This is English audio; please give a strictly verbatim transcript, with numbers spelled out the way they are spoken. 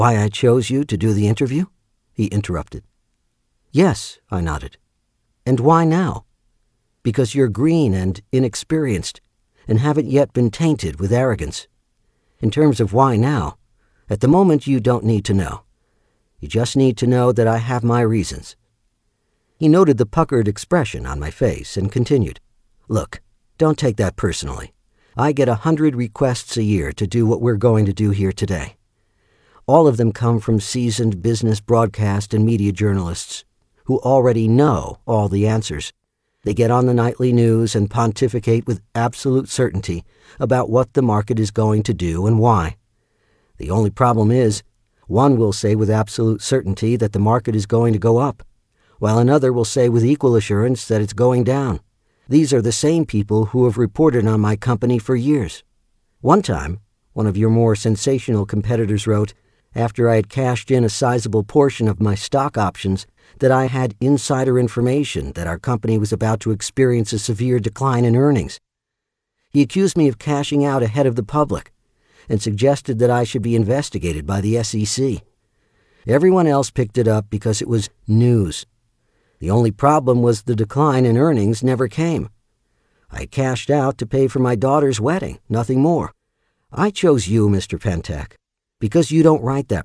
Why I chose you to do the interview? He interrupted. Yes, I nodded. And why now? Because you're green and inexperienced, and haven't yet been tainted with arrogance. In terms of why now, at the moment you don't need to know. You just need to know that I have my reasons. He noted the puckered expression on my face and continued. Look, don't take that personally. I get a hundred requests a year to do what we're going to do here today. All of them come from seasoned business broadcast and media journalists who already know all the answers. They get on the nightly news and pontificate with absolute certainty about what the market is going to do and why. The only problem is, one will say with absolute certainty that the market is going to go up, while another will say with equal assurance that it's going down. These are the same people who have reported on my company for years. One time, one of your more sensational competitors wrote, after I had cashed in a sizable portion of my stock options, that I had insider information that our company was about to experience a severe decline in earnings. He accused me of cashing out ahead of the public and suggested that I should be investigated by the S E C. Everyone else picked it up because it was news. The only problem was the decline in earnings never came. I cashed out to pay for my daughter's wedding, nothing more. I chose you, Mister Pentek, because you don't write that